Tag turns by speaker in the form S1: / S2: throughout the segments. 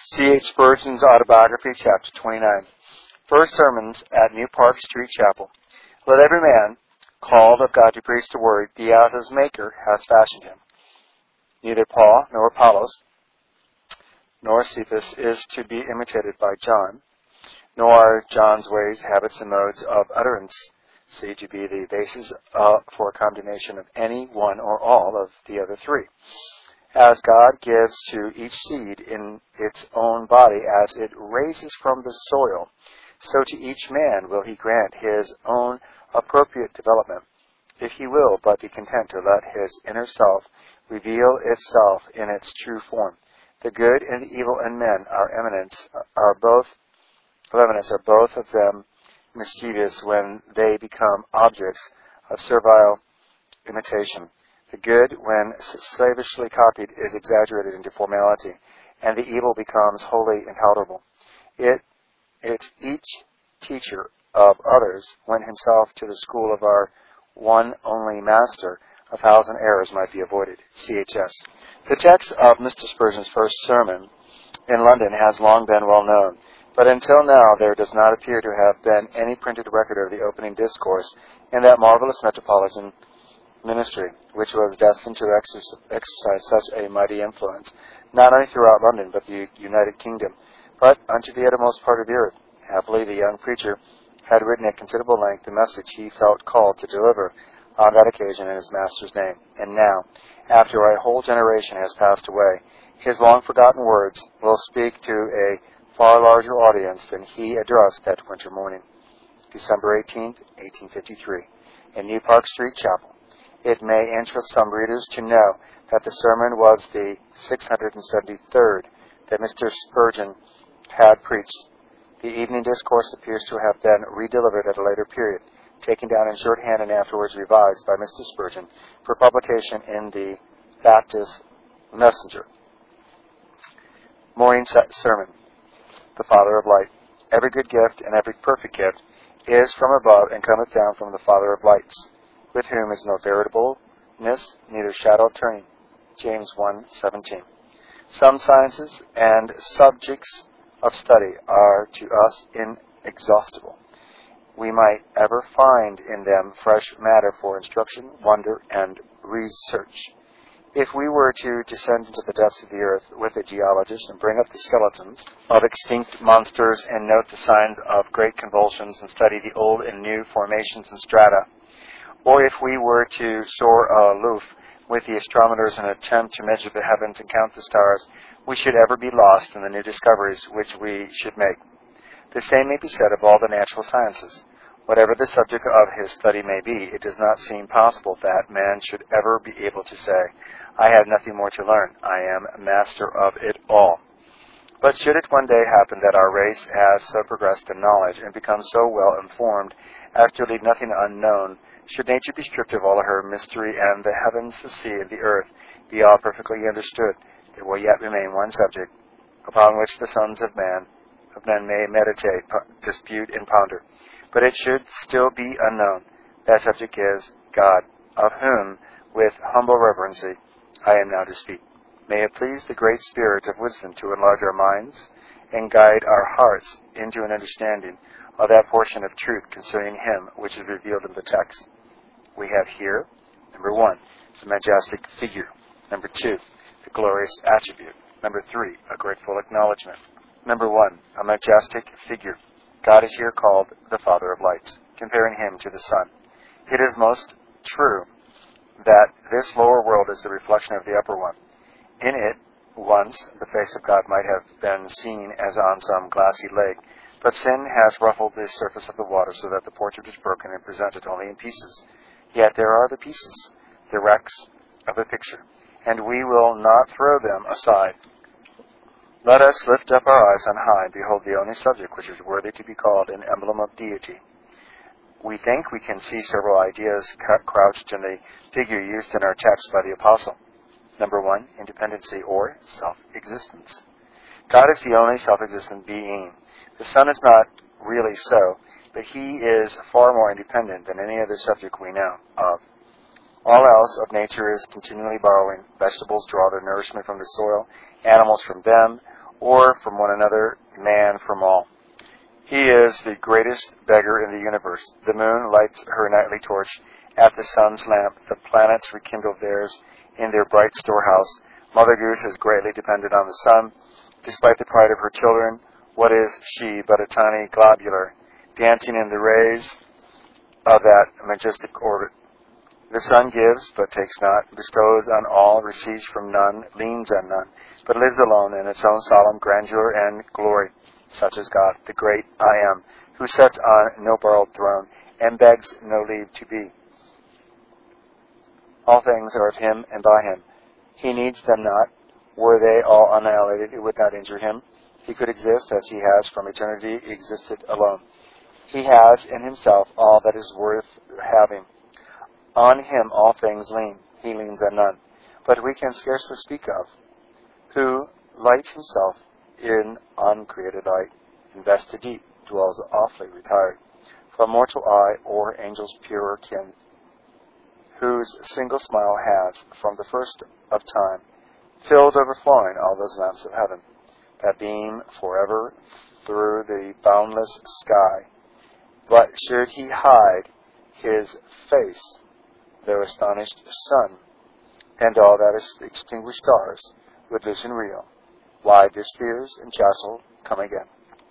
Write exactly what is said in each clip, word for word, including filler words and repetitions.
S1: C H Spurgeon's Autobiography, Chapter twenty-nine. First Sermons at New Park Street Chapel. Let every man, called of God to preach the word, be as his Maker has fashioned him. Neither Paul, nor Apollos, nor Cephas is to be imitated by John, nor are John's ways, habits, and modes of utterance see to be the basis uh, for condemnation of any one or all of the other three. As God gives to each seed in its own body as it raises from the soil, so to each man will he grant his own appropriate development, if he will but be content to let his inner self reveal itself in its true form. The good and the evil in men are eminence, are both, of eminence are both of them mischievous when they become objects of servile imitation. The good, when slavishly copied, is exaggerated into formality, and the evil becomes wholly intolerable. It, it each teacher of others went himself to the school of our one only Master, a thousand errors might be avoided. C H S. The text of Mister Spurgeon's first sermon in London has long been well known, but until now there does not appear to have been any printed record of the opening discourse in that marvelous metropolitan ministry, which was destined to exercise such a mighty influence, not only throughout London, but the United Kingdom, but unto the uttermost part of the earth. Happily, the young preacher had written at considerable length the message he felt called to deliver on that occasion in his Master's name. And now, after a whole generation has passed away, his long-forgotten words will speak to a far larger audience than he addressed that winter morning. December eighteenth, eighteen fifty-three, in New Park Street Chapel. It may interest some readers to know that the sermon was the six hundred seventy-third that Mister Spurgeon had preached. The evening discourse appears to have been redelivered at a later period, taken down in shorthand and afterwards revised by Mister Spurgeon for publication in the Baptist Messenger. Morning Sermon. The Father of Light. Every good gift and every perfect gift is from above and cometh down from the Father of lights, with whom is no variableness, neither shadow of turning. James one seventeen. Some sciences and subjects of study are to us inexhaustible. We might ever find in them fresh matter for instruction, wonder, and research. If we were to descend into the depths of the earth with a geologist and bring up the skeletons of extinct monsters and note the signs of great convulsions and study the old and new formations and strata, or if we were to soar aloof with the astronomers and attempt to measure the heavens and count the stars, we should ever be lost in the new discoveries which we should make. The same may be said of all the natural sciences. Whatever the subject of his study may be, it does not seem possible that man should ever be able to say, I have nothing more to learn. I am master of it all. But should it one day happen that our race has so progressed in knowledge and become so well informed as to leave nothing unknown, should nature be stripped of all her mystery and the heavens, the sea, and the earth be all perfectly understood, there will yet remain one subject upon which the sons of man of men may meditate, dispute, and ponder. But it should still be unknown. That subject is God, of whom, with humble reverency, I am now to speak. May it please the great Spirit of wisdom to enlarge our minds and guide our hearts into an understanding of that portion of truth concerning Him which is revealed in the text. We have here, number one, the majestic figure. Number two, the glorious attribute. Number three, a grateful acknowledgement. Number one, a majestic figure. God is here called the Father of lights, comparing Him to the sun. It is most true that this lower world is the reflection of the upper one. In it, once, the face of God might have been seen as on some glassy lake, but sin has ruffled the surface of the water so that the portrait is broken and presented only in pieces. Yet there are the pieces, the wrecks of the picture, and we will not throw them aside. Let us lift up our eyes on high and behold the only subject which is worthy to be called an emblem of deity. We think we can see several ideas crouched in the figure used in our text by the Apostle. Number one, independency or self-existence. God is the only self-existent being. The Son is not really so, but He is far more independent than any other subject we know of. All else of nature is continually borrowing. Vegetables draw their nourishment from the soil, animals from them, or from one another, man from all. He is the greatest beggar in the universe. The moon lights her nightly torch at the sun's lamp. The planets rekindle theirs in their bright storehouse. Mother Goose is greatly dependent on the sun. Despite the pride of her children, what is she but a tiny globular, dancing in the rays of that majestic orbit? The sun gives, but takes not, bestows on all, receives from none, leans on none, but lives alone in its own solemn grandeur and glory. Such is God, the great I Am, who sits on no borrowed throne, and begs no leave to be. All things are of him and by him. He needs them not. Were they all annihilated, it would not injure him. He could exist as he has from eternity existed alone. He has in himself all that is worth having. On him all things lean. He leans on none. But we can scarcely speak of, who lights himself in uncreated light, invested deep, dwells awfully retired, from mortal eye or angel's purer kin, whose single smile has, from the first of time, filled overflowing all those lamps of heaven, that beam forever through the boundless sky. But should he hide his face, their astonished sun, and all that is extinguished stars, would listen real. Why do spheres and jostle come again?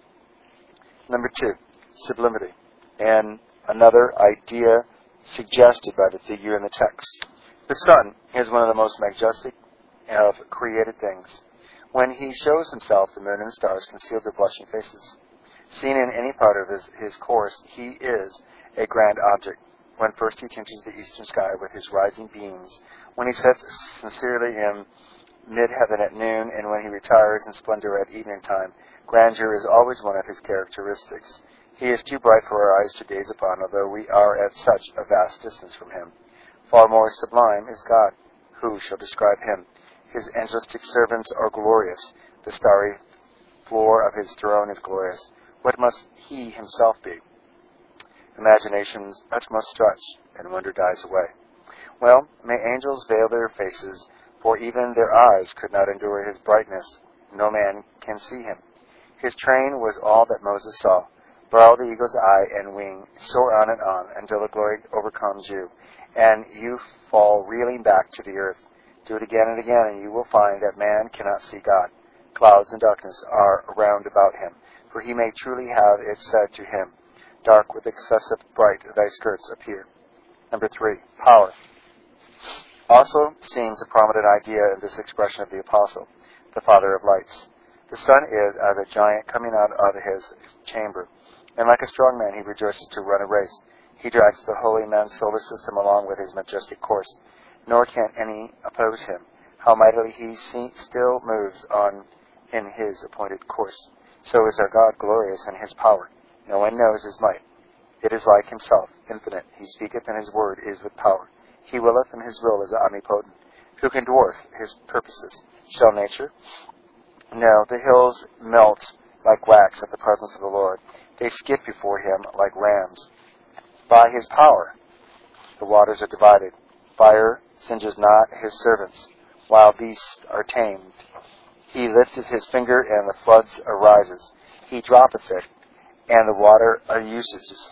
S1: Number two, sublimity, and another idea suggested by the figure in the text. The sun is one of the most majestic of created things. When he shows himself, the moon and the stars conceal their blushing faces. Seen in any part of his, his course, he is a grand object. When first he tinges the eastern sky with his rising beams, when he sets sincerely in mid-heaven at noon, and when he retires in splendor at evening time, grandeur is always one of his characteristics. He is too bright for our eyes to gaze upon, although we are at such a vast distance from him. Far more sublime is God. Who shall describe him? His angelic servants are glorious. The starry floor of his throne is glorious. What must he himself be? Imagination's utmost stretch, and wonder dies away. Well, may angels veil their faces, for even their eyes could not endure his brightness. No man can see him. His train was all that Moses saw. Borrow the eagle's eye and wing, soar on and on, until the glory overcomes you, and you fall reeling back to the earth. Do it again and again, and you will find that man cannot see God. Clouds and darkness are round about him, for he may truly have it said to him, dark with excessive bright thy skirts appear. Number three, power. Also seems a prominent idea in this expression of the apostle, the Father of lights. The sun is as a giant coming out of his chamber, and like a strong man he rejoices to run a race. He drags the holy man's solar system along with his majestic course, nor can any oppose him. How mightily he see, still moves on in his appointed course. So is our God glorious in his power. No one knows his might. It is like himself, infinite. He speaketh, and his word is with power. He willeth, and his will is omnipotent. Who can dwarf his purposes? Shall nature? No, the hills melt like wax at the presence of the Lord. They skip before him like rams. By his power the waters are divided. Fire singes not his servants. Wild beasts are tamed. He lifteth his finger, and the floods arises. He droppeth it, and the water uses.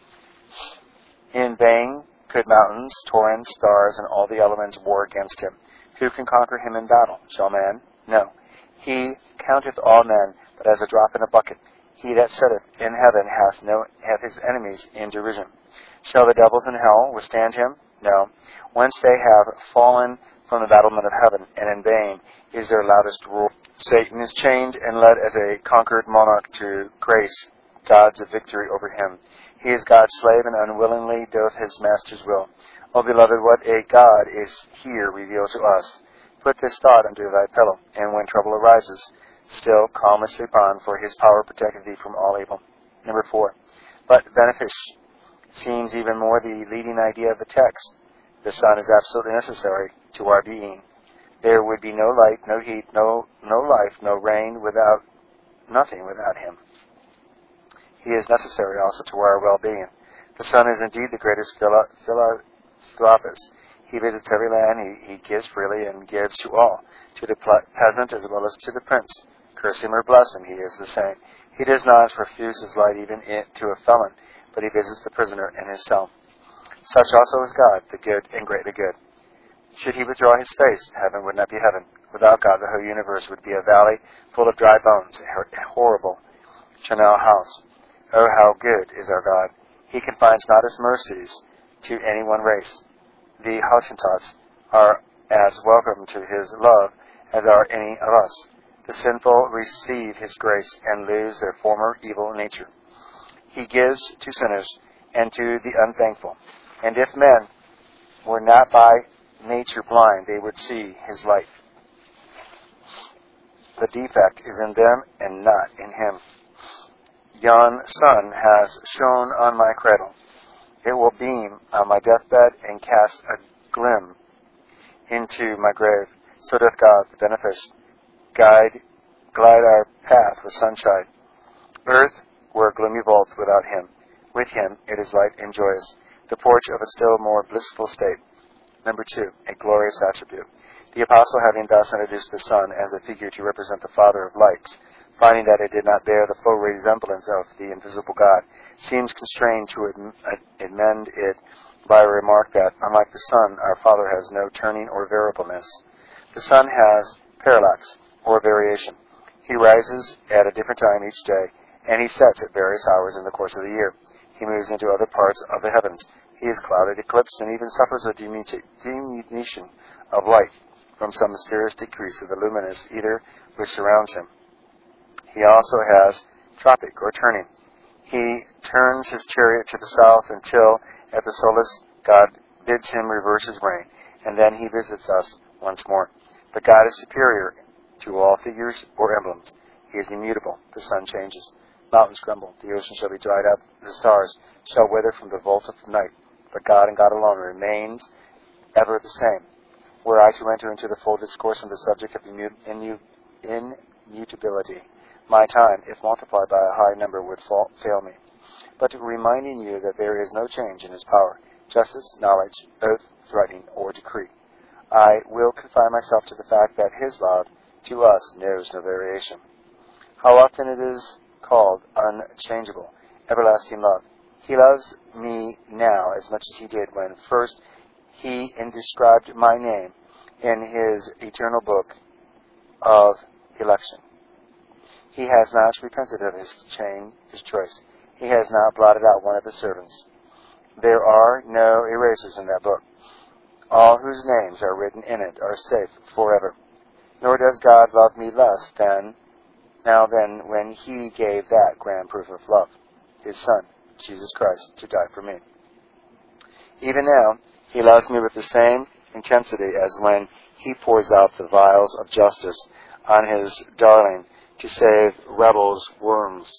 S1: In vain could mountains, torrents, stars, and all the elements war against him. Who can conquer him in battle? Shall man? No. He counteth all men, but as a drop in a bucket. He that sitteth in heaven hath no hath his enemies in derision. Shall the devils in hell withstand him? No. Whence they have fallen from the battlement of heaven, and in vain is their loudest roar. Satan is chained and led as a conquered monarch to grace God's victory over him. He is God's slave, and unwillingly doeth his master's will. O beloved, what a God is here revealed to us. Put this thought under thy pillow, and when trouble arises, still calmly sleep on, for his power protecteth thee from all evil. Number four. But benefice seems even more the leading idea of the text. The sun is absolutely necessary to our being. There would be no light, no heat, no no life, no rain without nothing without him. He is necessary also to our well-being. The sun is indeed the greatest philanthropist. He visits every land, he, he gives freely and gives to all, to the peasant as well as to the prince, Curse him or bless him, he is the same. He does not refuse his light even to a felon, but he visits the prisoner in his cell. Such also is God, the good and greatly good. Should he withdraw his face, heaven would not be heaven. Without God, the whole universe would be a valley full of dry bones, a horrible charnel house. Oh, how good is our God! He confines not his mercies to any one race. The Hottentots are as welcome to his love as are any of us. The sinful receive his grace and lose their former evil nature. He gives to sinners and to the unthankful. And if men were not by nature blind, they would see his light. The defect is in them and not in him. Yon sun has shone on my cradle. It will beam on my deathbed and cast a glim into my grave. So doth God, the beneficent, guide, glide our path with sunshine. Earth were a gloomy vault without him. With him it is light and joyous, the porch of a still more blissful state. Number two, a glorious attribute. The apostle, having thus introduced the sun as a figure to represent the Father of lights, finding that it did not bear the full resemblance of the invisible God, seems constrained to amend it by a remark that, unlike the sun, our Father has no turning or variableness. The sun has parallax, or variation. He rises at a different time each day, and he sets at various hours in the course of the year. He moves into other parts of the heavens. He is clouded, eclipsed, and even suffers a diminution of light from some mysterious decrease of the luminous ether which surrounds him. He also has tropic, or turning. He turns his chariot to the south until, at the solace, God bids him reverse his reign, and then he visits us once more. But God is superior to all figures or emblems. He is immutable. The sun changes. Mountains crumble. The ocean shall be dried up. The stars shall wither from the vault of night. But God and God alone remains ever the same. Were I to enter into the full discourse on the subject of immu- immutability, my time, if multiplied by a high number, would fall, fail me. But reminding you that there is no change in his power, justice, knowledge, oath, threatening, or decree, I will confine myself to the fact that his love to us knows no variation. How often it is called unchangeable, everlasting love. He loves me now as much as he did when first he inscribed my name in his eternal book of election. He has not repented of his change, his choice. He has not blotted out one of his servants. There are no erasers in that book. All whose names are written in it are safe forever. Nor does God love me less than now than when he gave that grand proof of love, his Son, Jesus Christ, to die for me. Even now, he loves me with the same intensity as when he pours out the vials of justice on his darling to save rebels' worms.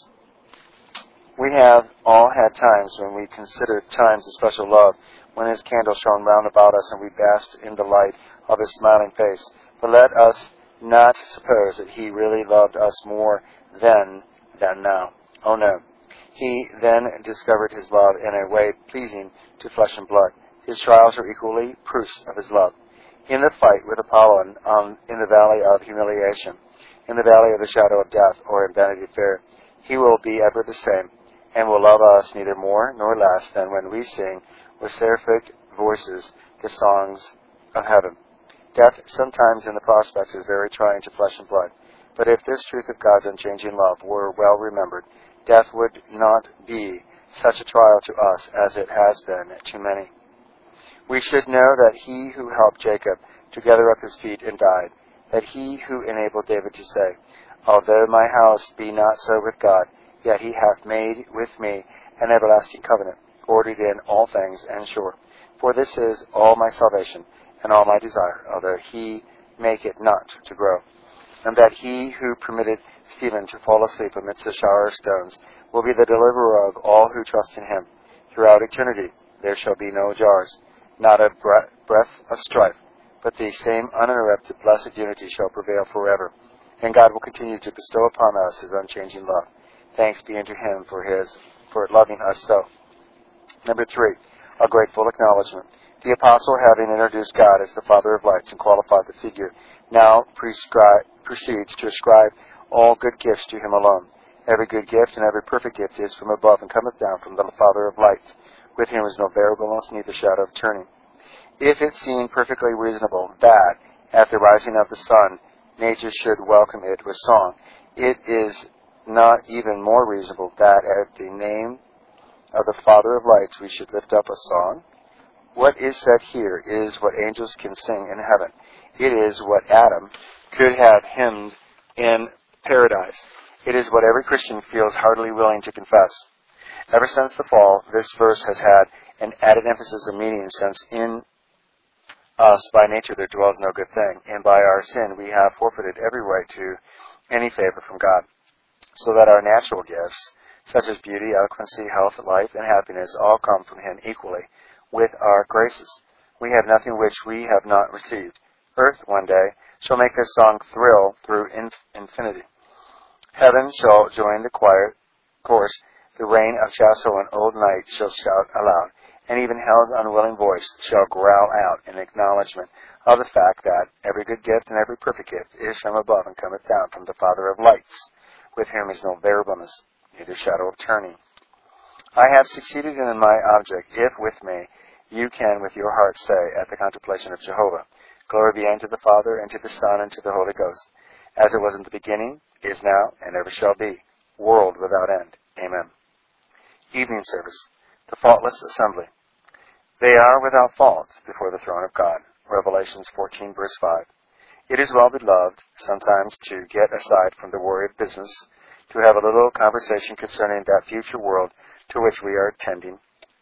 S1: We have all had times when we considered times of special love, when his candle shone round about us and we basked in the light of his smiling face. But let us not suppose that he really loved us more then than now. Oh no. He then discovered his love in a way pleasing to flesh and blood. His trials are equally proofs of his love. In the fight with Apollyon um, in the valley of humiliation, in the valley of the shadow of death, or in Vanity Fair, he will be ever the same, and will love us neither more nor less than when we sing with seraphic voices the songs of heaven. Death sometimes in the prospects is very trying to flesh and blood, but if this truth of God's unchanging love were well remembered, death would not be such a trial to us as it has been to many. We should know that he who helped Jacob to gather up his feet and died, that he who enabled David to say, although my house be not so with God, yet he hath made with me an everlasting covenant, ordered in all things and sure. For this is all my salvation and all my desire, although he make it not to grow. And that he who permitted Stephen to fall asleep amidst the shower of stones will be the deliverer of all who trust in him. Throughout eternity there shall be no jars, not a breath of strife, but the same uninterrupted blessed unity shall prevail forever. And God will continue to bestow upon us his unchanging love. Thanks be unto him for his for loving us so. Number three, a grateful acknowledgement. The apostle, having introduced God as the Father of lights and qualified the figure, now prescri- proceeds to ascribe all good gifts to him alone. Every good gift and every perfect gift is from above and cometh down from the Father of lights, with whom is no variableness, neither shadow of turning. If it seem perfectly reasonable that, at the rising of the sun, nature should welcome it with song, it is not even more reasonable that at the name of the Father of lights we should lift up a song. What is said here is what angels can sing in heaven. It is what Adam could have hymned in paradise. It is what every Christian feels heartily willing to confess. Ever since the fall, this verse has had an added emphasis of meaning, since in us by nature there dwells no good thing, and by our sin we have forfeited every right to any favor from God, so that our natural gifts, such as beauty, eloquency, health, life, and happiness, all come from him equally with our graces. We have nothing which we have not received. Earth, one day, shall make this song thrill through inf- infinity. Heaven shall join the quiet chorus. The reign of Chasso and old night shall shout aloud, and even hell's unwilling voice shall growl out in acknowledgment of the fact that every good gift and every perfect gift is from above and cometh down from the Father of lights, with whom is no variableness, neither shadow of turning. I have succeeded in my object, if with me you can with your heart stay at the contemplation of Jehovah. Glory be unto the Father, and to the Son, and to the Holy Ghost, as it was in the beginning, is now, and ever shall be, world without end. Amen. Evening service. The faultless assembly. They are without fault before the throne of God. Revelations fourteen, verse five. It is well, beloved, sometimes to get aside from the worry of business, to have a little conversation concerning that future world to which we are tending.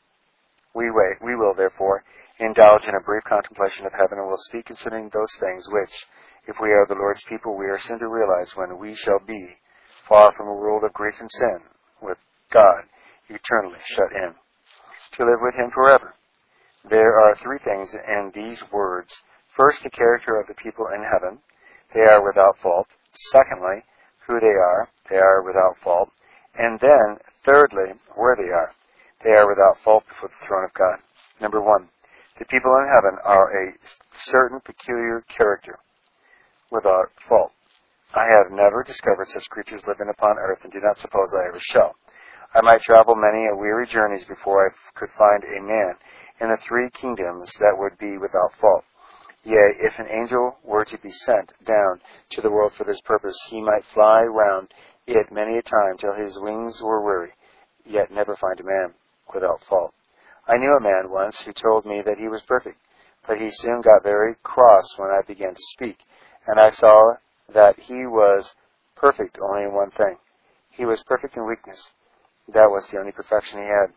S1: We wait. We will, therefore, indulge in a brief contemplation of heaven, and will speak concerning those things which, if we are the Lord's people, we are soon to realize when we shall be far from a world of grief and sin, with God eternally shut in, to live with him forever. There are three things in these words. First, the character of the people in heaven. They are without fault. Secondly, who they are. They are without fault. And then, thirdly, where they are. They are without fault before the throne of God. Number one, the people in heaven are a certain peculiar character, without fault. I have never discovered such creatures living upon earth, and do not suppose I ever shall. I might travel many a weary journeys before I could find a man in the three kingdoms that would be without fault. Yea, if an angel were to be sent down to the world for this purpose, he might fly round it many a time till his wings were weary, yet never find a man without fault. I knew a man once who told me that he was perfect, but he soon got very cross when I began to speak, and I saw that he was perfect only in one thing. He was perfect in weakness. That was the only perfection he had.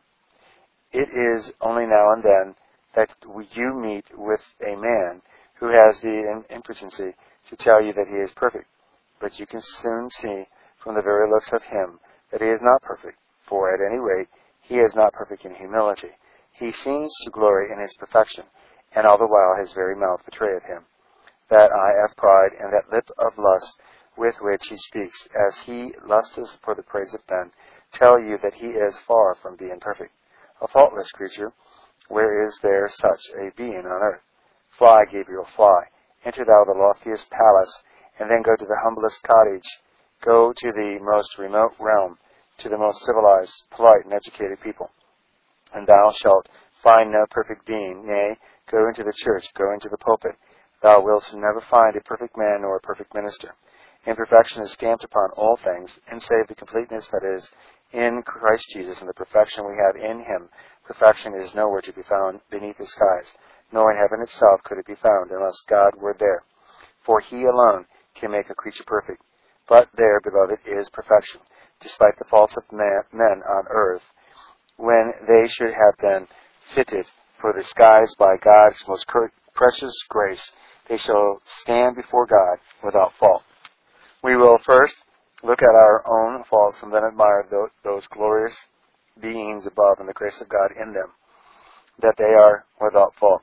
S1: It is only now and then that you meet with a man who has the impotency to tell you that he is perfect, but you can soon see from the very looks of him that he is not perfect, for at any rate he is not perfect in humility. He seems to glory in his perfection, and all the while his very mouth betrayeth him. That eye of pride and that lip of lust with which he speaks, as he lusteth for the praise of men, tell you that he is far from being perfect. A faultless creature, where is there such a being on earth? Fly, Gabriel, fly. Enter thou the loftiest palace, and then go to the humblest cottage. Go to the most remote realm, to the most civilized, polite, and educated people. And thou shalt find no perfect being. Nay, go into the church, go into the pulpit. Thou wilt never find a perfect man nor a perfect minister. Imperfection is stamped upon all things, and save the completeness that is in Christ Jesus and the perfection we have in him, perfection is nowhere to be found beneath the skies, nor in heaven itself could it be found unless God were there. For he alone can make a creature perfect. But there, beloved, is perfection, despite the faults of man, men on earth, when they should have been fitted for the skies by God's most precious grace, they shall stand before God without fault. We will first look at our own faults and then admire those glorious beings above and the grace of God in them, that they are without fault.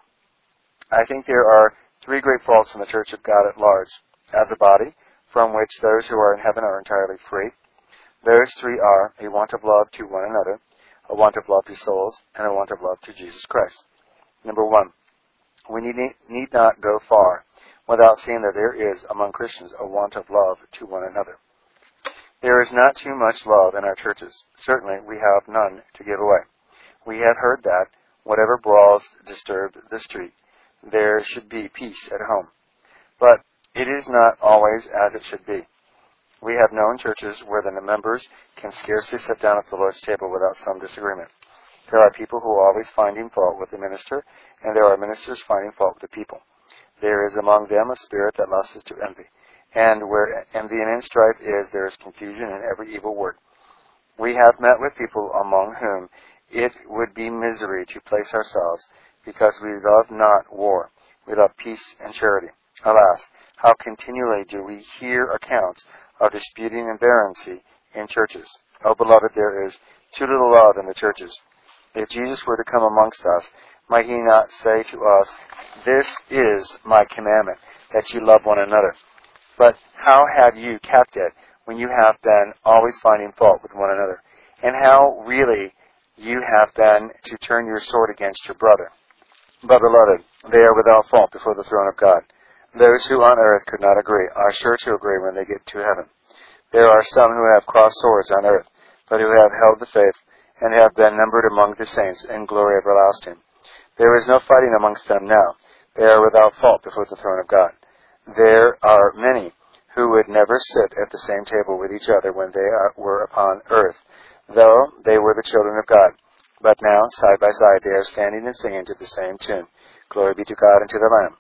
S1: I think there are three great faults in the Church of God at large, as a body, from which those who are in heaven are entirely free. Those three are a want of love to one another, a want of love to souls, and a want of love to Jesus Christ. Number one, we need, need not go far without seeing that there is among Christians a want of love to one another. There is not too much love in our churches. Certainly we have none to give away. We have heard that, whatever brawls disturb the street, there should be peace at home. But it is not always as it should be. We have known churches where the members can scarcely sit down at the Lord's table without some disagreement. There are people who are always finding fault with the minister, and there are ministers finding fault with the people. There is among them a spirit that lusts to envy. And where envy and strife is, there is confusion in every evil work. We have met with people among whom it would be misery to place ourselves, because we love not war. We love peace and charity. Alas, how continually do we hear accounts of disputing and variancy in churches. Oh, beloved, there is too little love in the churches. If Jesus were to come amongst us, might he not say to us, "This is my commandment, that you love one another"? But how have you kept it when you have been always finding fault with one another? And how really you have been to turn your sword against your brother? But, beloved, they are without fault before the throne of God. Those who on earth could not agree are sure to agree when they get to heaven. There are some who have crossed swords on earth, but who have held the faith, and have been numbered among the saints in glory everlasting. There is no fighting amongst them now. They are without fault before the throne of God. There are many who would never sit at the same table with each other when they are, were upon earth, though they were the children of God. But now, side by side, they are standing and singing to the same tune. Glory be to God and to the Lamb.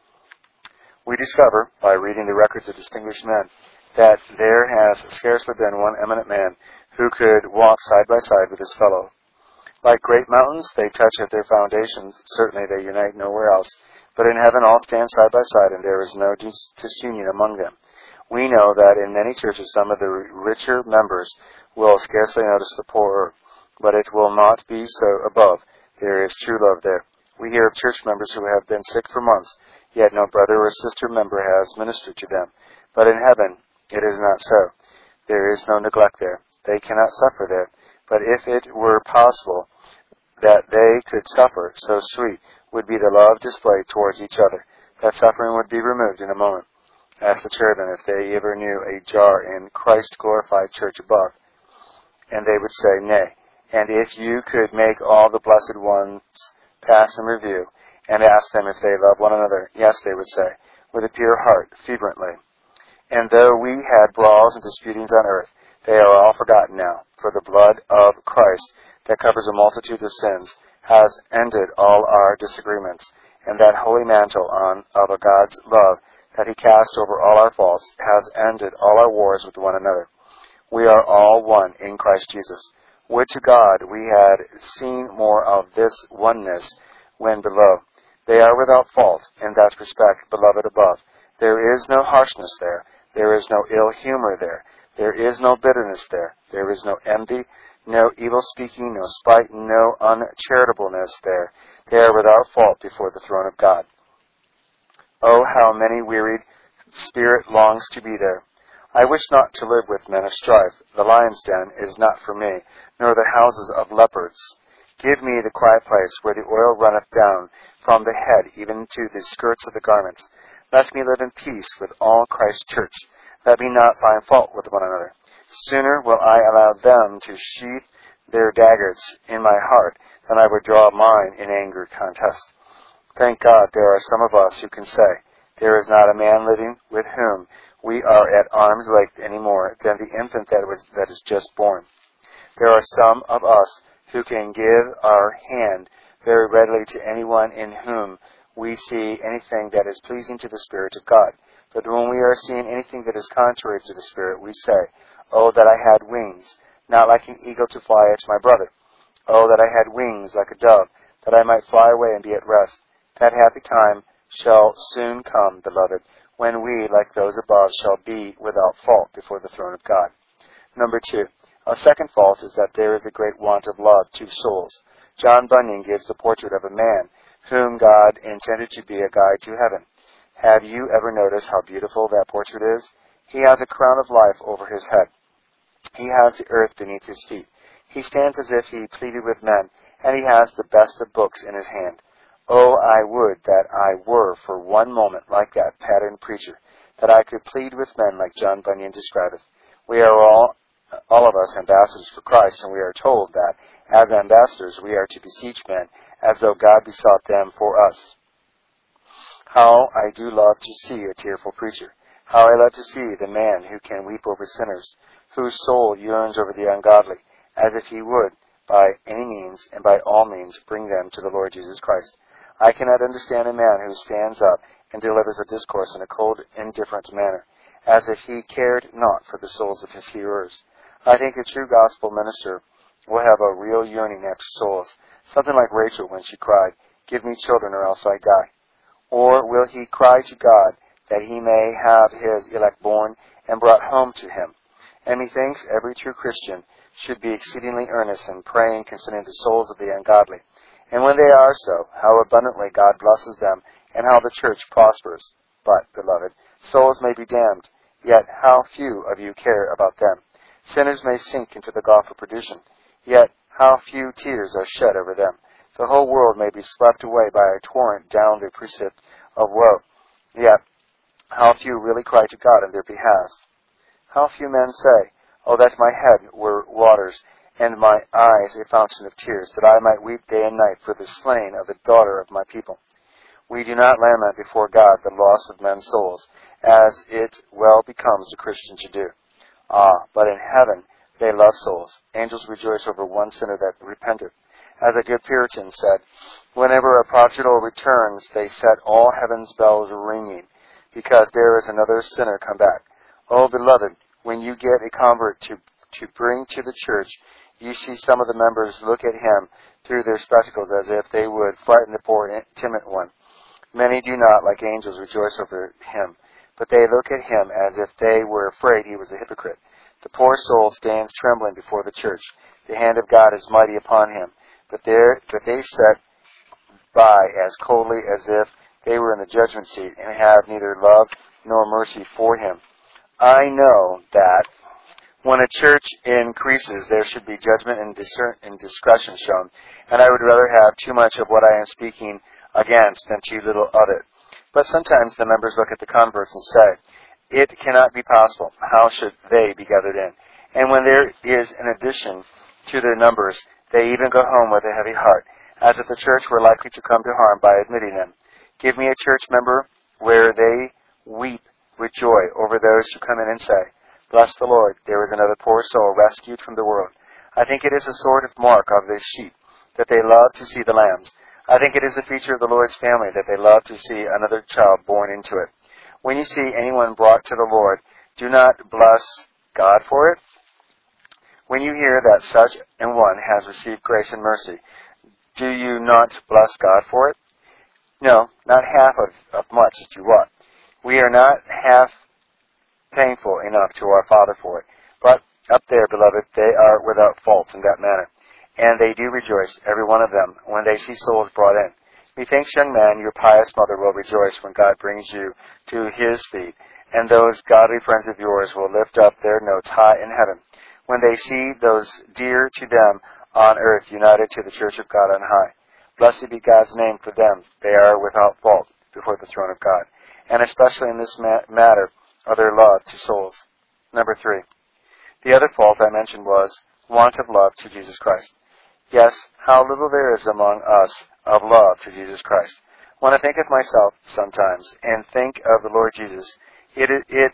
S1: We discover, by reading the records of distinguished men, that there has scarcely been one eminent man who could walk side by side with his fellow. Like great mountains, they touch at their foundations. Certainly they unite nowhere else. But in heaven all stand side by side, and there is no dis- disunion among them. We know that in many churches some of the richer members will scarcely notice the poorer, but it will not be so above. There is true love there. We hear of church members who have been sick for months, yet no brother or sister member has ministered to them. But in heaven it is not so. There is no neglect there. They cannot suffer there. But if it were possible that they could suffer, so sweet would be the love displayed towards each other, that suffering would be removed in a moment. Ask the cherubim if they ever knew a jar in Christ's glorified church above, and they would say, nay. And if you could make all the blessed ones pass in review, and ask them if they love one another, yes, they would say, with a pure heart, fervently. And though we had brawls and disputings on earth, they are all forgotten now, for the blood of Christ, that covers a multitude of sins, has ended all our disagreements, and that holy mantle on of a God's love that he cast over all our faults has ended all our wars with one another. We are all one in Christ Jesus. Would to God we had seen more of this oneness when below. They are without fault in that respect, beloved above. There is no harshness there. There is no ill humor there. There is no bitterness there. There is no envy, no evil speaking, no spite, no uncharitableness there. They are without fault before the throne of God. Oh, how many wearied spirit longs to be there. I wish not to live with men of strife. The lion's den is not for me, nor the houses of leopards. Give me the quiet place where the oil runneth down from the head even to the skirts of the garments. Let me live in peace with all Christ's church. Let me not find fault with one another. Sooner will I allow them to sheath their daggers in my heart than I would draw mine in angry contest. Thank God there are some of us who can say, there is not a man living with whom we are at arm's length any more than the infant that was that is just born. There are some of us who can give our hand very readily to anyone in whom we see anything that is pleasing to the Spirit of God. But when we are seeing anything that is contrary to the Spirit, we say, oh, that I had wings, not like an eagle to fly at my brother. Oh, that I had wings like a dove, that I might fly away and be at rest. That happy time shall soon come, beloved, when we, like those above, shall be without fault before the throne of God. Number two, a second fault is that there is a great want of love to souls. John Bunyan gives the portrait of a man whom God intended to be a guide to heaven. Have you ever noticed how beautiful that portrait is? He has a crown of life over his head. He has the earth beneath his feet. He stands as if he pleaded with men, and he has the best of books in his hand. Oh, I would that I were for one moment like that patterned preacher, that I could plead with men like John Bunyan describeth. We are all, all of us ambassadors for Christ, and we are told that, as ambassadors, we are to beseech men as though God besought them for us. How I do love to see a tearful preacher. How I love to see the man who can weep over sinners, whose soul yearns over the ungodly, as if he would, by any means and by all means, bring them to the Lord Jesus Christ. I cannot understand a man who stands up and delivers a discourse in a cold, indifferent manner, as if he cared not for the souls of his hearers. I think a true gospel minister will have a real yearning after souls, something like Rachel when she cried, "Give me children or else I die." Or will he cry to God that he may have his elect born and brought home to him? And methinks every true Christian should be exceedingly earnest in praying concerning the souls of the ungodly. And when they are so, how abundantly God blesses them, and how the church prospers. But, beloved, souls may be damned, yet how few of you care about them. Sinners may sink into the gulf of perdition, yet how few tears are shed over them. The whole world may be swept away by a torrent down the precipice of woe, yet how few really cry to God on their behalf. How few men say, "Oh, that my head were waters, and my eyes a fountain of tears, that I might weep day and night for the slain of the daughter of my people." We do not lament before God the loss of men's souls, as it well becomes a Christian to do. Ah, but in heaven they love souls. Angels rejoice over one sinner that repenteth. As a good Puritan said, whenever a prodigal returns, they set all heaven's bells ringing, because there is another sinner come back. Oh, beloved, when you get a convert to, to bring to the church, you see some of the members look at him through their spectacles as if they would frighten the poor timid one. Many do not, like angels, rejoice over him, but they look at him as if they were afraid he was a hypocrite. The poor soul stands trembling before the church. The hand of God is mighty upon him, but, but they sit by as coldly as if they were in the judgment seat, and have neither love nor mercy for him. I know that when a church increases, there should be judgment and, discern- and discretion shown, and I would rather have too much of what I am speaking against than too little of it. But sometimes the members look at the converts and say, "It cannot be possible. How should they be gathered in?" And when there is an addition to their numbers, they even go home with a heavy heart, as if the church were likely to come to harm by admitting them. Give me a church member where they weep with joy over those who come in and say, "Bless the Lord, there is another poor soul rescued from the world." I think it is a sort of mark of the sheep that they love to see the lambs. I think it is a feature of the Lord's family that they love to see another child born into it. When you see anyone brought to the Lord, do not bless God for it. When you hear that such an one has received grace and mercy, do you not bless God for it? No, not half of, of much that you ought. We are not half thankful enough to our Father for it. But up there, beloved, they are without fault in that manner. And they do rejoice, every one of them, when they see souls brought in. Methinks, young man, your pious mother will rejoice when God brings you to his feet, and those godly friends of yours will lift up their notes high in heaven, when they see those dear to them on earth united to the church of God on high. Blessed be God's name for them. They are without fault before the throne of God, and especially in this ma- matter of their love to souls. Number three. The other fault I mentioned was want of love to Jesus Christ. Yes, how little there is among us of love to Jesus Christ. When I think of myself sometimes and think of the Lord Jesus, it, it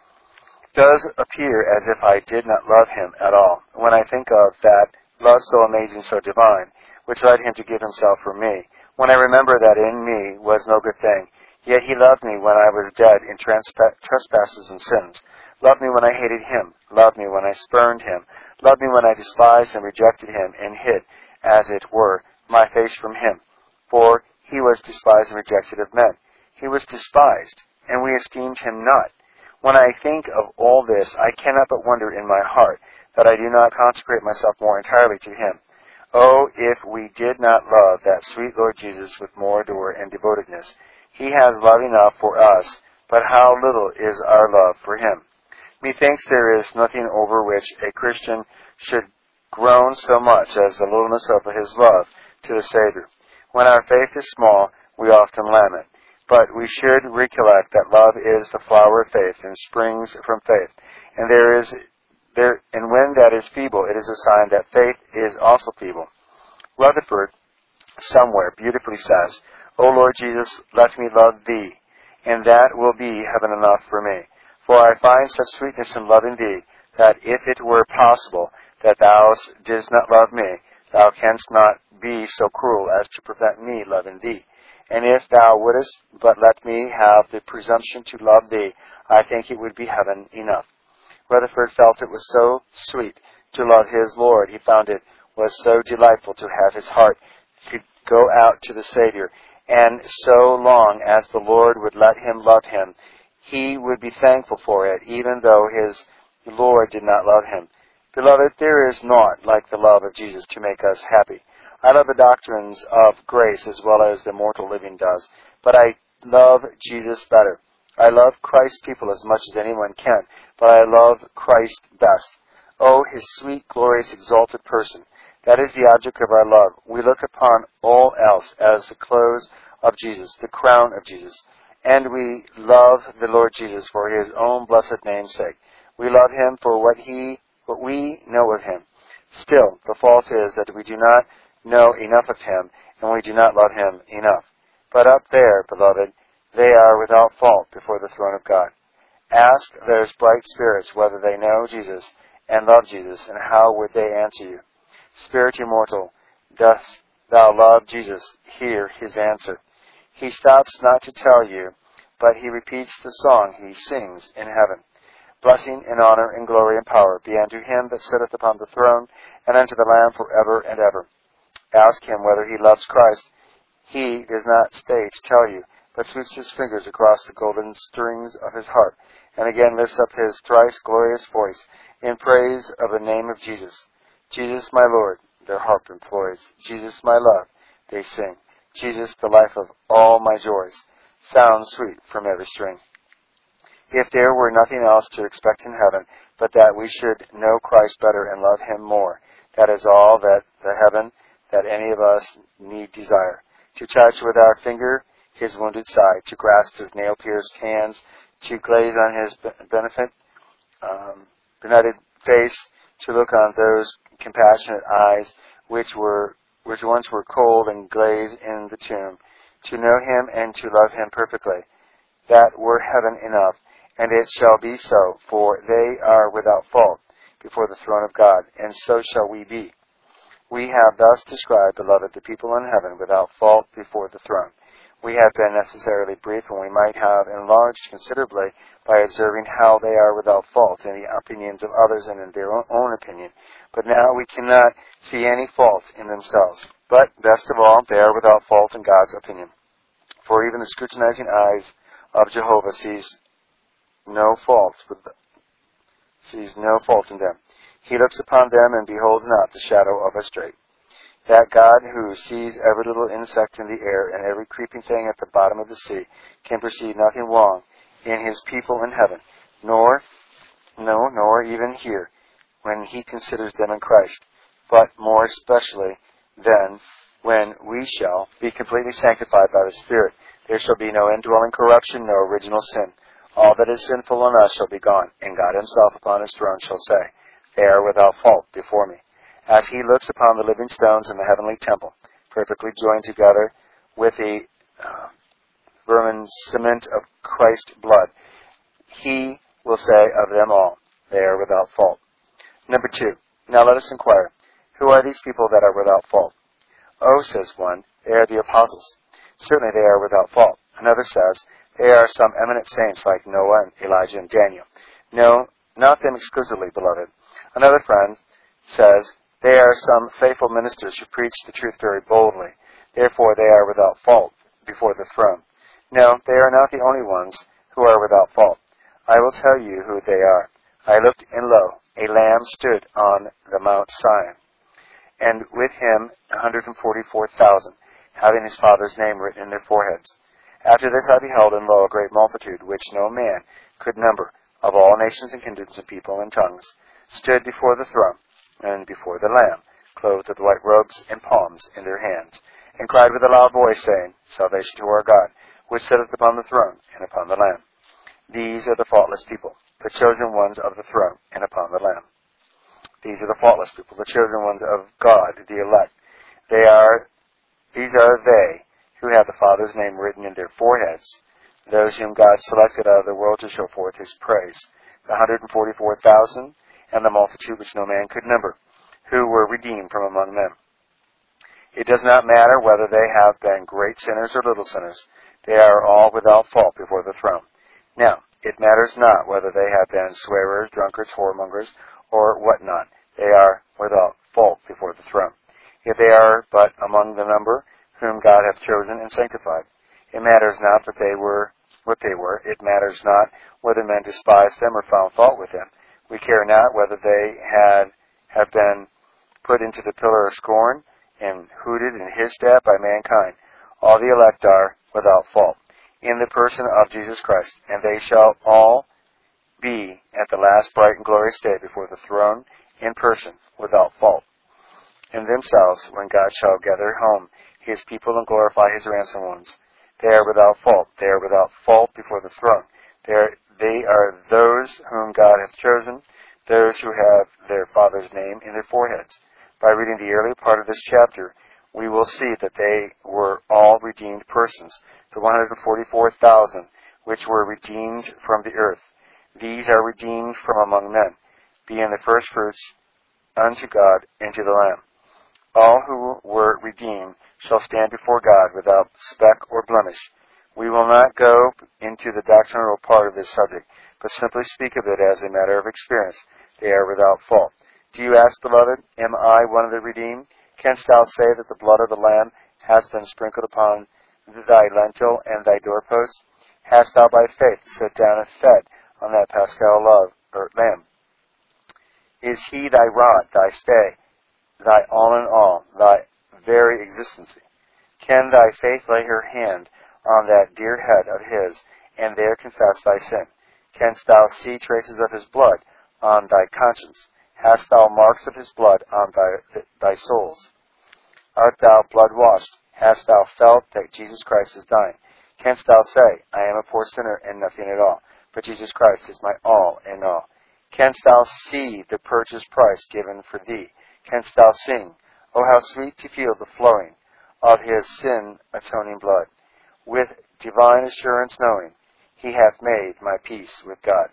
S1: does appear as if I did not love him at all. When I think of that love so amazing, so divine, which led him to give himself for me, when I remember that in me was no good thing, yet he loved me when I was dead in trespasses and sins, loved me when I hated him, loved me when I spurned him, loved me when I despised and rejected him, and hid, as it were, my face from him. For he was despised and rejected of men. He was despised, and we esteemed him not. When I think of all this, I cannot but wonder in my heart that I do not consecrate myself more entirely to him. Oh, if we did not love that sweet Lord Jesus with more ardor and devotedness. He has love enough for us, but how little is our love for him. Methinks there is nothing over which a Christian should groan so much as the littleness of his love to the Savior. When our faith is small, we often lament, but we should recollect that love is the flower of faith and springs from faith, and there is There, and when that is feeble, it is a sign that faith is also feeble. Rutherford somewhere beautifully says, O Lord Jesus, let me love Thee, and that will be heaven enough for me. For I find such sweetness in loving Thee, that if it were possible that Thou didst not love me, Thou canst not be so cruel as to prevent me loving Thee. And if Thou wouldest but let me have the presumption to love Thee, I think it would be heaven enough. Rutherford felt it was so sweet to love his Lord. He found it was so delightful to have his heart could go out to the Savior. And so long as the Lord would let him love him, he would be thankful for it, even though his Lord did not love him. Beloved, there is naught like the love of Jesus to make us happy. I love the doctrines of grace as well as the mortal living does, but I love Jesus better. I love Christ's people as much as anyone can, but I love Christ best. Oh, his sweet, glorious, exalted person. That is the object of our love. We look upon all else as the close of Jesus, the crown of Jesus. And we love the Lord Jesus for his own blessed name's sake. We love him for what he, what we know of him. Still, the fault is that we do not know enough of him, and we do not love him enough. But up there, beloved, they are without fault before the throne of God. Ask those bright spirits whether they know Jesus and love Jesus, and how would they answer you? Spirit immortal, dost thou love Jesus? Hear his answer. He stops not to tell you, but he repeats the song he sings in heaven. Blessing and honor and glory and power be unto him that sitteth upon the throne, and unto the Lamb forever and ever. Ask him whether he loves Christ. He does not stay to tell you, but sweeps his fingers across the golden strings of his harp, and again lifts up his thrice glorious voice in praise of the name of Jesus. Jesus, my Lord, their harp employs. Jesus, my love, they sing. Jesus, the life of all my joys, sounds sweet from every string. If there were nothing else to expect in heaven, but that we should know Christ better and love him more, that is all that the heaven that any of us need desire. To touch with our finger his wounded side, to grasp his nail-pierced hands, to glaze on his benefit, um, benighted face, to look on those compassionate eyes which were which once were cold and glazed in the tomb, to know him and to love him perfectly. That were heaven enough, and it shall be so, for they are without fault before the throne of God, and so shall we be. We have thus described, beloved, the people in heaven without fault before the throne. We have been necessarily brief, and we might have enlarged considerably by observing how they are without fault in the opinions of others and in their own opinion. But now we cannot see any fault in themselves. But, best of all, they are without fault in God's opinion. For even the scrutinizing eyes of Jehovah sees no fault with them, sees no fault in them. He looks upon them and beholds not the shadow of a strait. That God who sees every little insect in the air and every creeping thing at the bottom of the sea can perceive nothing wrong in his people in heaven, nor, no, nor even here, when he considers them in Christ, but more especially then when we shall be completely sanctified by the Spirit. There shall be no indwelling corruption, no original sin. All that is sinful in us shall be gone, and God himself upon his throne shall say, They are without fault before me. As he looks upon the living stones in the heavenly temple, perfectly joined together with the uh, vermin cement of Christ's blood, he will say of them all, They are without fault. Number two, now let us inquire, who are these people that are without fault? Oh, says one, they are the apostles. Certainly they are without fault. Another says, they are some eminent saints like Noah and Elijah and Daniel. No, not them exclusively, beloved. Another friend says, they are some faithful ministers who preach the truth very boldly. Therefore they are without fault before the throne. No, they are not the only ones who are without fault. I will tell you who they are. I looked, and lo, a lamb stood on the Mount Sion, and with him one hundred forty-four thousand, having his Father's name written in their foreheads. After this I beheld, and lo, a great multitude, which no man could number, of all nations and kindreds and people and tongues, stood before the throne, and before the Lamb, clothed with white robes and palms in their hands, and cried with a loud voice, saying, Salvation to our God, which sitteth upon the throne, and upon the Lamb. These are the faultless people, the chosen ones of the throne, and upon the Lamb. These are the faultless people, the chosen ones of God, the elect. They are, these are they who have the Father's name written in their foreheads, those whom God selected out of the world to show forth His praise, the one hundred forty-four thousand and the multitude which no man could number, who were redeemed from among them. It does not matter whether they have been great sinners or little sinners. They are all without fault before the throne. Now, it matters not whether they have been swearers, drunkards, whoremongers, or what not. They are without fault before the throne. If they are but among the number whom God hath chosen and sanctified, it matters not that they were what they were. It matters not whether men despised them or found fault with them. We care not whether they had have been put into the pillar of scorn and hooted and hissed at by mankind. All the elect are without fault in the person of Jesus Christ, and they shall all be at the last bright and glorious day before the throne in person, without fault in themselves, when God shall gather home His people and glorify His ransomed ones. They are without fault. They are without fault before the throne. They are, they are those whom God hath chosen, those who have their Father's name in their foreheads. By reading the early part of this chapter, we will see that they were all redeemed persons, the one hundred forty-four thousand, which were redeemed from the earth. These are redeemed from among men, being the firstfruits unto God and to the Lamb. All who were redeemed shall stand before God without speck or blemish. We will not go into the doctrinal part of this subject, but simply speak of it as a matter of experience. They are without fault. Do you ask, beloved, am I one of the redeemed? Canst thou say that the blood of the Lamb has been sprinkled upon thy lintel and thy doorposts? Hast thou by faith sat down and fed on that paschal love, or lamb? Is he thy rod, thy stay, thy all in all, thy very existency? Can thy faith lay her hand on that dear head of his, and there confess thy sin? Canst thou see traces of his blood on thy conscience? Hast thou marks of his blood on thy, thy souls? Art thou blood washed? Hast thou felt that Jesus Christ is thine? Canst thou say, I am a poor sinner and nothing at all, but Jesus Christ is my all in all? Canst thou see the purchase price given for thee? Canst thou sing, oh, how sweet to feel the flowing of his sin-atoning blood, with divine assurance knowing, he hath made my peace with God.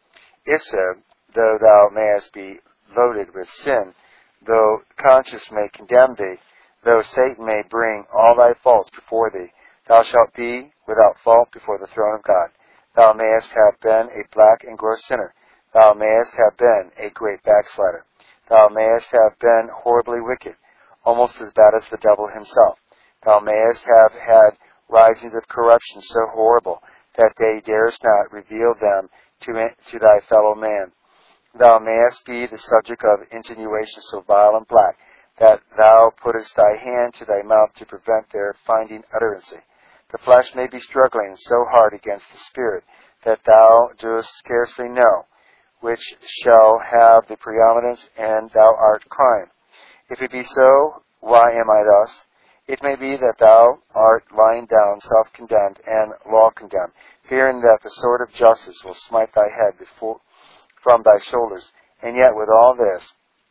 S1: If so, though thou mayest be loaded with sin, though conscience may condemn thee, though Satan may bring all thy faults before thee, thou shalt be without fault before the throne of God. Thou mayest have been a black and gross sinner. Thou mayest have been a great backslider. Thou mayest have been horribly wicked, almost as bad as the devil himself. Thou mayest have had risings of corruption so horrible that they darest not reveal them to, to thy fellow man. Thou mayest be the subject of insinuation so vile and black that thou puttest thy hand to thy mouth to prevent their finding utterancy. The flesh may be struggling so hard against the spirit that thou doest scarcely know which shall have the preeminence, and thou art crying, if it be so, why am I thus? It may be that thou art lying down self-condemned and law-condemned, fearing that the sword of justice will smite thy head before, from thy shoulders, and yet with all this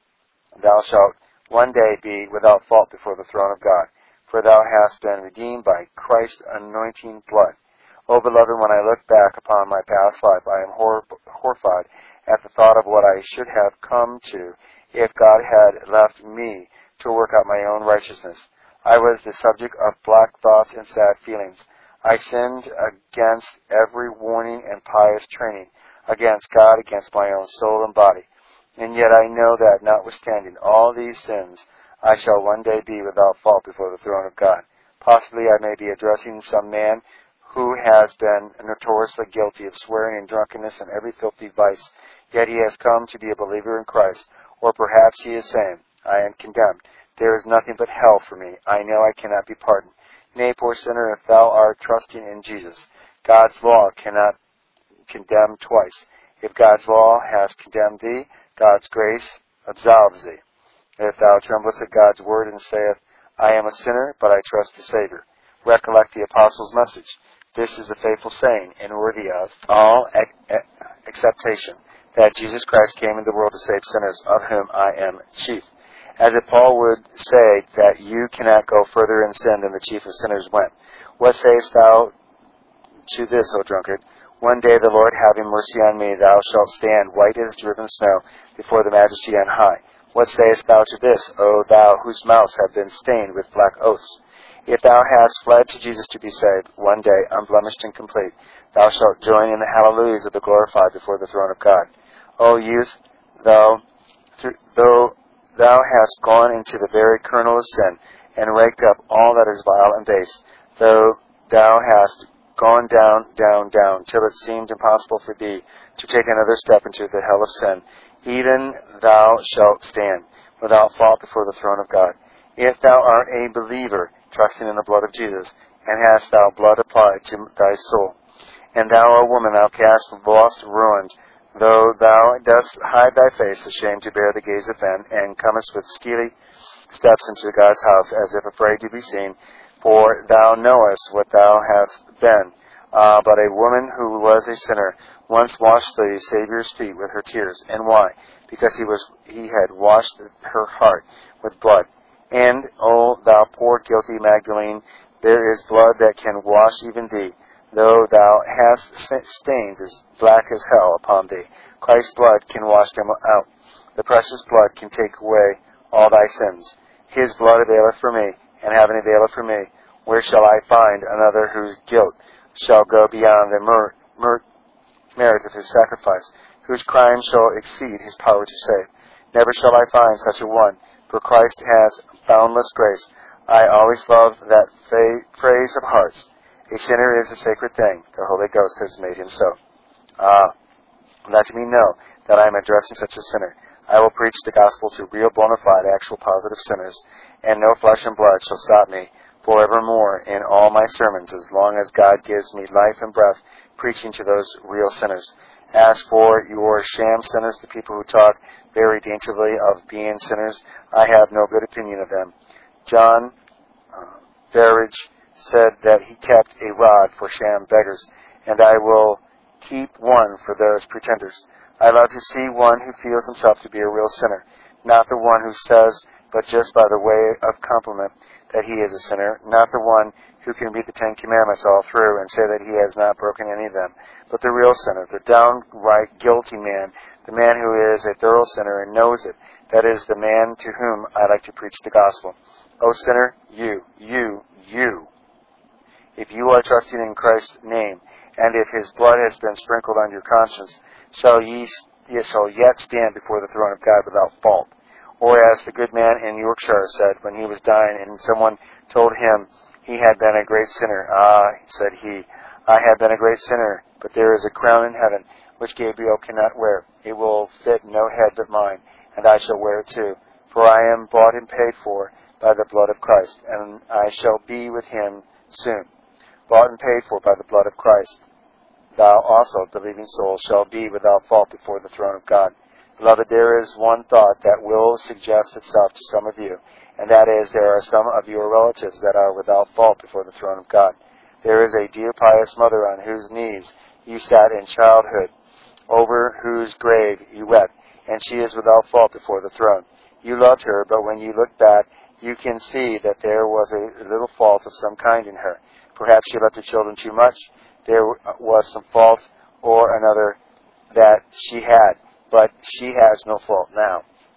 S1: thou shalt one day be without fault before the throne of God, for thou hast been redeemed by Christ's anointing blood. O beloved, when I look back upon my past life, I am hor- horrified at the thought of what I should have come to if God had left me to work out my own righteousness. I was the subject of black thoughts and sad feelings. I sinned against every warning and pious training, against God, against my own soul and body. And yet I know that, notwithstanding all these sins, I shall one day be without fault before the throne of God. Possibly I may be addressing some man who has been notoriously guilty of swearing and drunkenness and every filthy vice, yet he has come to be a believer in Christ. Or perhaps he is saying, I am condemned. There is nothing but hell for me. I know I cannot be pardoned. Nay, poor sinner, if thou art trusting in Jesus, God's law cannot condemn twice. If God's law has condemned thee, God's grace absolves thee. If thou tremblest at God's word and sayest, I am a sinner, but I trust the Savior, recollect the apostles' message. This is a faithful saying and worthy of all ac- acceptation, that Jesus Christ came into the world to save sinners, of whom I am chief. As if Paul would say that you cannot go further in sin than the chief of sinners went. What sayest thou to this, O drunkard? One day the Lord, having mercy on me, thou shalt stand white as driven snow before the Majesty on high. What sayest thou to this, O thou whose mouths have been stained with black oaths? If thou hast fled to Jesus to be saved, one day, unblemished and complete, thou shalt join in the hallelujahs of the glorified before the throne of God. O youth, thou, th- though thou hast gone into the very kernel of sin, and raked up all that is vile and base, though thou hast gone down, down, down, till it seemed impossible for thee to take another step into the hell of sin, even thou shalt stand without fault before the throne of God. If thou art a believer, trusting in the blood of Jesus, and hast thou blood applied to thy soul, and thou, O woman, outcast, lost, ruined, though thou dost hide thy face, ashamed to bear the gaze of men, and comest with steely steps into God's house, as if afraid to be seen, for thou knowest what thou hast been, uh, but a woman who was a sinner, once washed the Saviour's feet with her tears. And why? Because he was he had washed her heart with blood. And, O thou poor guilty Magdalene, there is blood that can wash even thee, though thou hast stains as black as hell upon thee. Christ's blood can wash them out. The precious blood can take away all thy sins. His blood availeth for me, and heaven availeth for me. Where shall I find another whose guilt shall go beyond the mer- mer- merit of his sacrifice, whose crime shall exceed his power to save? Never shall I find such a one, for Christ has boundless grace. I always love that fa- phrase of hearts. A sinner is a sacred thing. The Holy Ghost has made him so. Ah, let me know that I am addressing such a sinner. I will preach the gospel to real, bona fide, actual, positive sinners, and no flesh and blood shall stop me forevermore in all my sermons, as long as God gives me life and breath, preaching to those real sinners. As for your sham sinners, the people who talk very daintily of being sinners, I have no good opinion of them. John uh, Berridge said that he kept a rod for sham beggars, and I will keep one for those pretenders. I love to see one who feels himself to be a real sinner, not the one who says, but just by the way of compliment, that he is a sinner, not the one who can read the Ten Commandments all through and say that he has not broken any of them, but the real sinner, the downright guilty man, the man who is a thorough sinner and knows it. That is the man to whom I like to preach the gospel. O sinner, you, you, you. If you are trusting in Christ's name, and if his blood has been sprinkled on your conscience, shall ye shall yet stand before the throne of God without fault. Or as the good man in Yorkshire said when he was dying, and someone told him he had been a great sinner. Ah, said he, I have been a great sinner, but there is a crown in heaven which Gabriel cannot wear. It will fit no head but mine, and I shall wear it too. For I am bought and paid for by the blood of Christ, and I shall be with him soon. Bought and paid for by the blood of Christ, thou also, believing soul, shall be without fault before the throne of God. Beloved, there is one thought that will suggest itself to some of you, and that is there are some of your relatives that are without fault before the throne of God. There is a dear pious mother on whose knees you sat in childhood, over whose grave you wept, and she is without fault before the throne. You loved her, but when you look back, you can see that there was a little fault of some kind in her. Perhaps she loved her children too much. There was some fault or another that she had, but she has no fault now.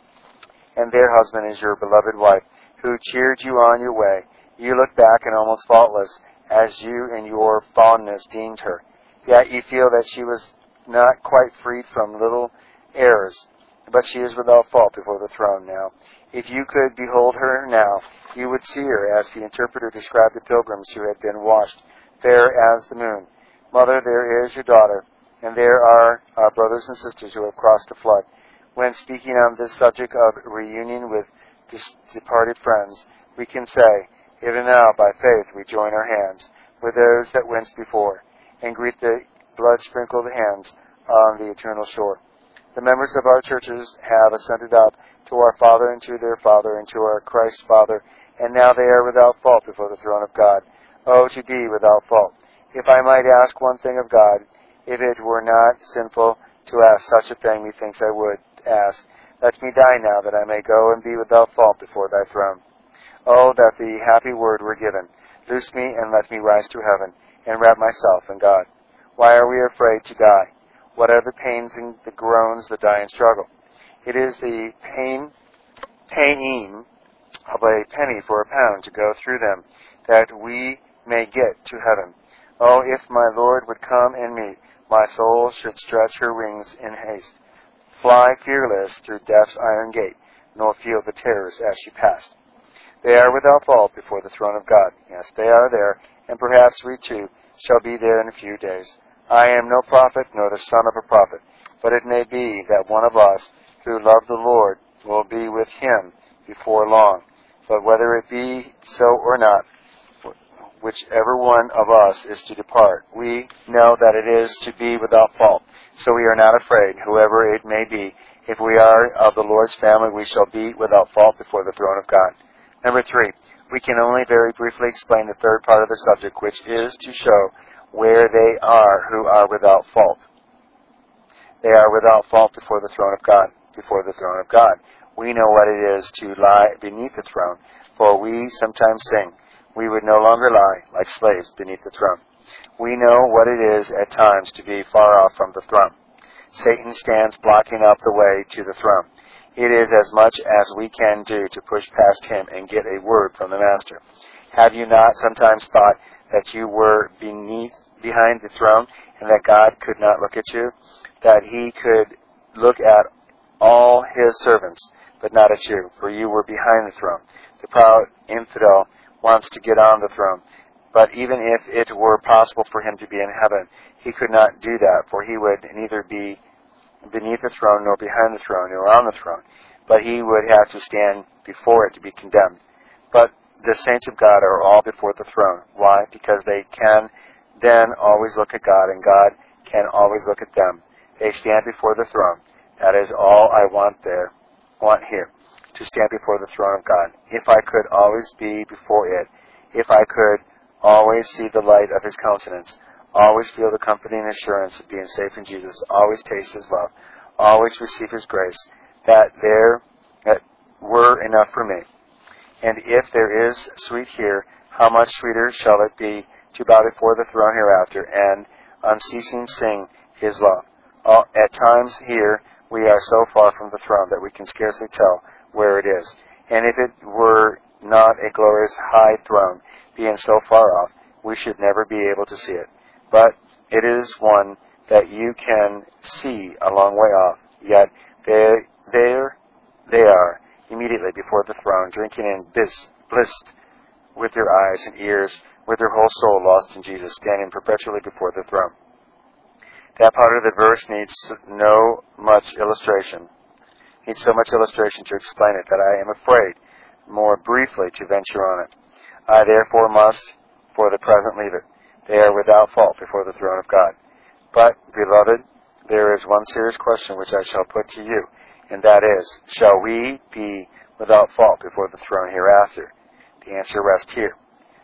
S1: And their husband is your beloved wife, who cheered you on your way. You look back and almost faultless, as you in your fondness deemed her. Yet you feel that she was not quite freed from little errors, but she is without fault before the throne now. If you could behold her now, you would see her, as the interpreter described the pilgrims who had been washed, fair as the moon. Mother, there is your daughter, and there are our brothers and sisters who have crossed the flood. When speaking on this subject of reunion with dis- departed friends, we can say, even now by faith we join our hands with those that went before, and greet the blood-sprinkled hands on the eternal shore. The members of our churches have ascended up to our Father and to their Father and to our Christ Father, and now they are without fault before the throne of God. Oh, to be without fault! If I might ask one thing of God, if it were not sinful to ask such a thing methinks I would ask. Let me die now, that I may go and be without fault before thy throne. Oh, that the happy word were given. Loose me and let me rise to heaven, and wrap myself in God. Why are we afraid to die? What are the pains and the groans that die in struggle? It is the pain, paying of a penny for a pound to go through them, that we may get to heaven. Oh, if my Lord would come in me, my soul should stretch her wings in haste, fly fearless through death's iron gate, nor feel the terrors as she passed. They are without fault before the throne of God. Yes, they are there, and perhaps we too shall be there in a few days. I am no prophet, nor the son of a prophet, but it may be that one of us who love the Lord will be with him before long. But whether it be so or not, whichever one of us is to depart, we know that it is to be without fault. So we are not afraid, whoever it may be. If we are of the Lord's family, we shall be without fault before the throne of God. Number three, we can only very briefly explain the third part of the subject, which is to show where they are who are without fault. They are without fault before the throne of God. Before the throne of God. We know what it is to lie beneath the throne, for we sometimes sing, we would no longer lie like slaves beneath the throne. We know what it is at times to be far off from the throne. Satan stands blocking up the way to the throne. It is as much as we can do to push past him and get a word from the Master. Have you not sometimes thought that you were beneath, behind the throne, and that God could not look at you? That he could look at all his servants, but not at you, for you were behind the throne. The proud infidel wants to get on the throne, but even if it were possible for him to be in heaven, he could not do that, for he would neither be beneath the throne, nor behind the throne, nor on the throne, but he would have to stand before it to be condemned. But the saints of God are all before the throne. Why? Because they can then always look at God, and God can always look at them. They stand before the throne. That is all I want there, want here, to stand before the throne of God. If I could always be before it, if I could always see the light of his countenance, always feel the comforting assurance of being safe in Jesus, always taste his love, always receive his grace, that there that were enough for me. And if there is sweet here, how much sweeter shall it be to bow before the throne hereafter and unceasing sing his love. All, at times here we are so far from the throne that we can scarcely tell where it is. And if it were not a glorious high throne, being so far off, we should never be able to see it. But it is one that you can see a long way off, yet there, there they are, immediately before the throne, drinking in bliss, blissed with their eyes and ears, with their whole soul lost in Jesus, standing perpetually before the throne. That part of the verse needs no much illustration, needs so much illustration to explain it that I am afraid, more briefly, to venture on it. I therefore must, for the present, leave it. They are without fault before the throne of God. But, beloved, there is one serious question which I shall put to you, and that is, shall we be without fault before the throne hereafter? The answer rests here.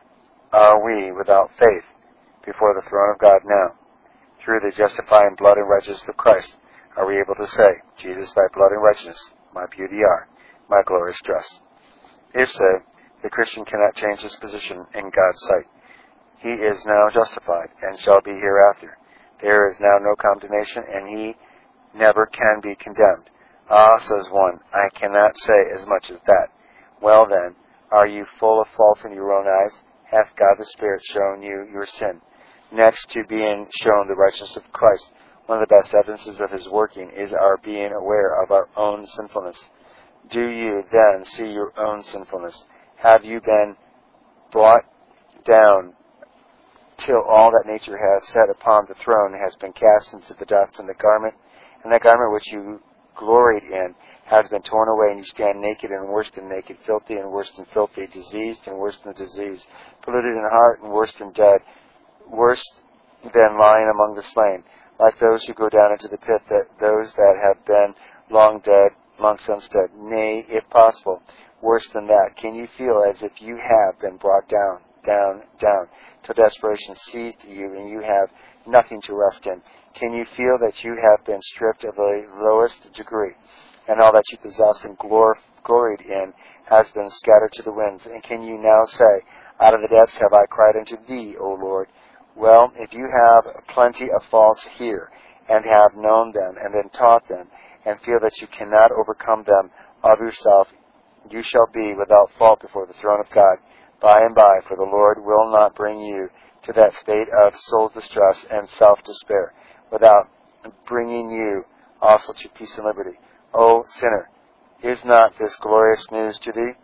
S1: Are we without faith before the throne of God now? Through the justifying blood and righteousness of Christ, are we able to say, Jesus, thy blood and righteousness, my beauty are, my glorious dress? If so, the Christian cannot change his position in God's sight. He is now justified, and shall be hereafter. There is now no condemnation, and he never can be condemned. Ah, says one, I cannot say as much as that. Well then, are you full of fault in your own eyes? Hath God the Spirit shown you your sin? Next to being shown the righteousness of Christ, one of the best evidences of his working is our being aware of our own sinfulness. Do you then see your own sinfulness? Have you been brought down till all that nature has set upon the throne has been cast into the dust, and the garment, and that garment which you gloried in has been torn away, and you stand naked and worse than naked, filthy and worse than filthy, diseased and worse than diseased, polluted in heart and worse than dead, worse than lying among the slain, like those who go down into the pit, that those that have been long dead, long since dead, nay, if possible, worse than that. Can you feel as if you have been brought down, down, down, till desperation seized you, and you have nothing to rest in? Can you feel that you have been stripped of the lowest degree, and all that you possessed and glor- gloried in has been scattered to the winds? And can you now say, out of the depths have I cried unto thee, O Lord? Well, if you have plenty of faults here, and have known them, and been taught them, and feel that you cannot overcome them of yourself, you shall be without fault before the throne of God by and by, for the Lord will not bring you to that state of soul distress and self-despair, without bringing you also to peace and liberty. O sinner, is not this glorious news to thee?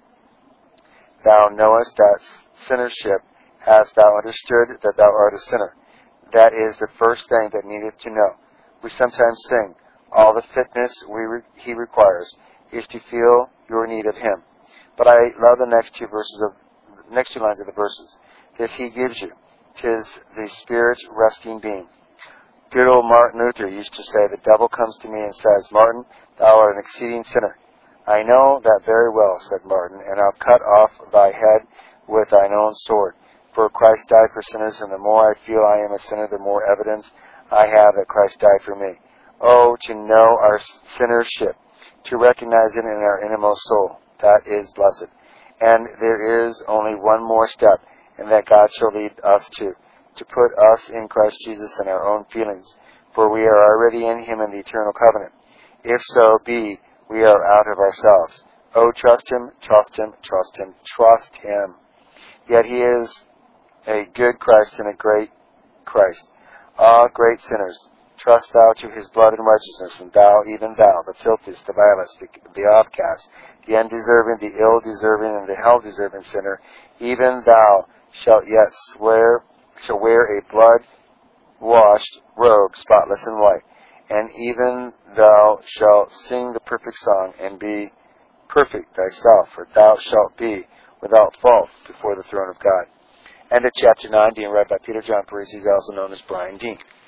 S1: Thou knowest that sinnership. Hast thou understood that thou art a sinner? That is the first thing that needeth to know. We sometimes sing, all the fitness we re- he requires is to feel your need of him. But I love the next two verses of next two lines of the verses. This he gives you. 'Tis the Spirit's resting beam. Good old Martin Luther used to say, the devil comes to me and says, Martin, thou art an exceeding sinner. I know that very well, said Martin, and I'll cut off thy head with thine own sword. For Christ died for sinners, and the more I feel I am a sinner, the more evidence I have that Christ died for me. Oh, to know our sinnership, to recognize it in our innermost soul, that is blessed. And there is only one more step, and that God shall lead us to, to put us in Christ Jesus in our own feelings, for we are already in him in the eternal covenant. If so be, we are out of ourselves. Oh, trust him, trust him, trust him, trust him. Yet he is a good Christ and a great Christ. Ah, great sinners, trust thou to his blood and righteousness, and thou, even thou, the filthiest, the vilest, the, the outcast, the undeserving, the ill-deserving, and the hell-deserving sinner, even thou shalt yet swear, shall wear a blood-washed robe, spotless and white, and even thou shalt sing the perfect song, and be perfect thyself, for thou shalt be without fault before the throne of God. End of chapter nine, being read by Peter John Parisi, also known as Brian Dean.